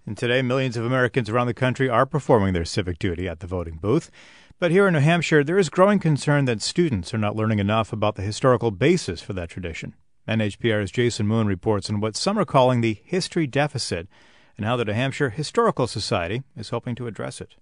And today, millions of Americans around the country are performing their civic duty at the voting booth. But here in New Hampshire, there is growing concern that students are not learning enough about the historical basis for that tradition. NHPR's Jason Moon reports on what some are calling the history deficit and how the New Hampshire Historical Society is hoping to address it.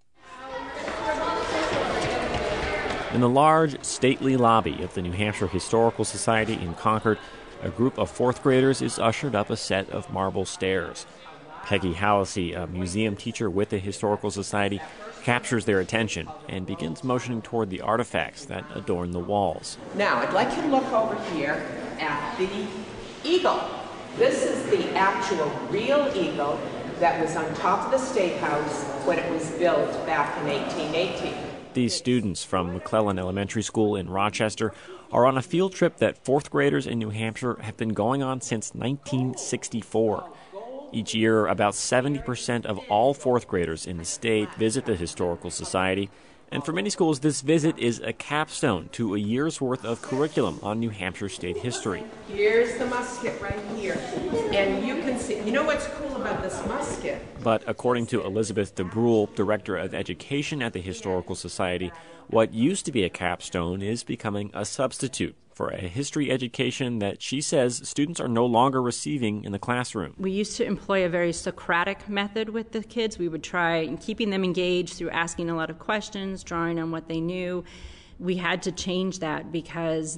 In the large, stately lobby of the New Hampshire Historical Society in Concord, a group of fourth graders is ushered up a set of marble stairs. Peggy Hallisey, a museum teacher with the Historical Society, captures their attention and begins motioning toward the artifacts that adorn the walls. Now, I'd like you to look over here at the eagle. This is the actual real eagle that was on top of the State House when it was built back in 1818. These students from McClellan Elementary School in Rochester are on a field trip that fourth graders in New Hampshire have been going on since 1964. Each year, about 70% of all fourth graders in the state visit the Historical Society. And for many schools, this visit is a capstone to a year's worth of curriculum on New Hampshire state history. Here's the musket right here. And you can see, you know what's cool about this musket? But according to Elizabeth DeBrule, Director of Education at the Historical Society, what used to be a capstone is becoming a substitute for a history education that she says students are no longer receiving in the classroom. We used to employ a very Socratic method with the kids. We would try keeping them engaged through asking a lot of questions, drawing on what they knew. We had to change that because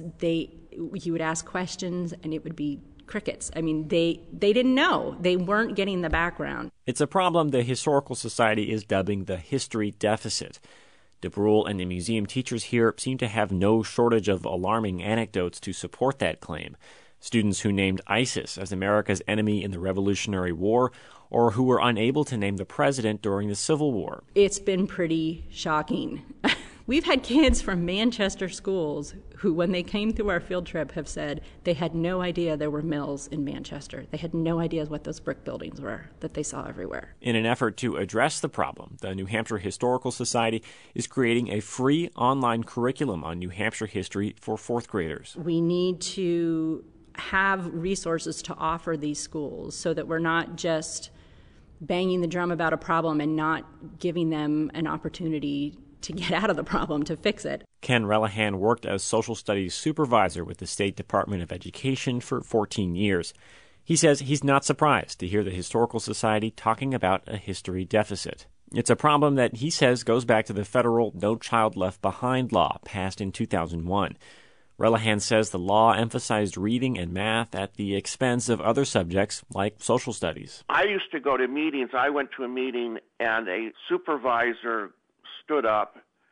you would ask questions and it would be crickets. I mean, they didn't know. They weren't getting the background. It's a problem the Historical Society is dubbing the history deficit. DeBrule and the museum teachers here seem to have no shortage of alarming anecdotes to support that claim. Students who named ISIS as America's enemy in the Revolutionary War, or who were unable to name the president during the Civil War. It's been pretty shocking. We've had kids from Manchester schools who, when they came through our field trip, have said they had no idea there were mills in Manchester. They had no idea what those brick buildings were that they saw everywhere. In an effort to address the problem, the New Hampshire Historical Society is creating a free online curriculum on New Hampshire history for fourth graders. We need to have resources to offer these schools so that we're not just banging the drum about a problem and not giving them an opportunity to get out of the problem, to fix it. Ken Relihan worked as social studies supervisor with the State Department of Education for 14 years. He says he's not surprised to hear the Historical Society talking about a history deficit. It's a problem that he says goes back to the federal No Child Left Behind law passed in 2001. Relihan says the law emphasized reading and math at the expense of other subjects like social studies. I used to go to meetings. I went to a meeting and a supervisor stood up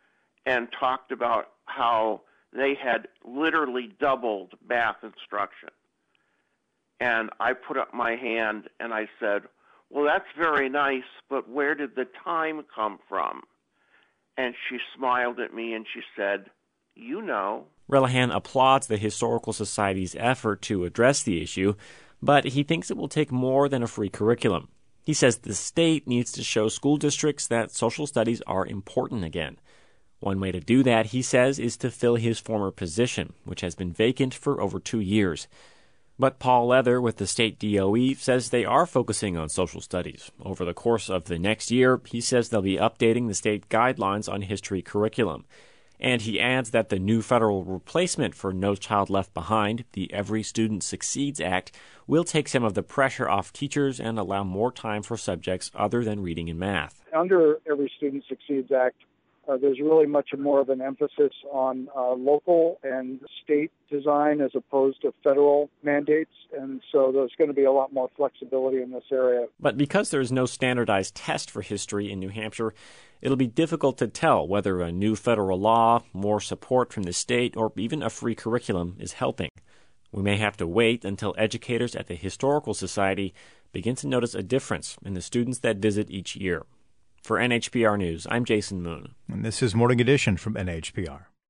and talked about how they had literally doubled math instruction. And I put up my hand and I said, well, that's very nice, but where did the time come from? And she smiled at me and she said, you know. Relihan applauds the Historical Society's effort to address the issue, but he thinks it will take more than a free curriculum. He says the state needs to show school districts that social studies are important again. One way to do that, he says, is to fill his former position, which has been vacant for over 2 years. But Paul Leather with the state DOE says they are focusing on social studies. Over the course of the next year, he says they'll be updating the state guidelines on history curriculum. And he adds that the new federal replacement for No Child Left Behind, the Every Student Succeeds Act, will take some of the pressure off teachers and allow more time for subjects other than reading and math. Under Every Student Succeeds Act, there's really much more of an emphasis on local and state design as opposed to federal mandates, and so there's going to be a lot more flexibility in this area. But because there's no standardized test for history in New Hampshire, it'll be difficult to tell whether a new federal law, more support from the state, or even a free curriculum is helping. We may have to wait until educators at the Historical Society begin to notice a difference in the students that visit each year. For NHPR News, I'm Jason Moon. And this is Morning Edition from NHPR.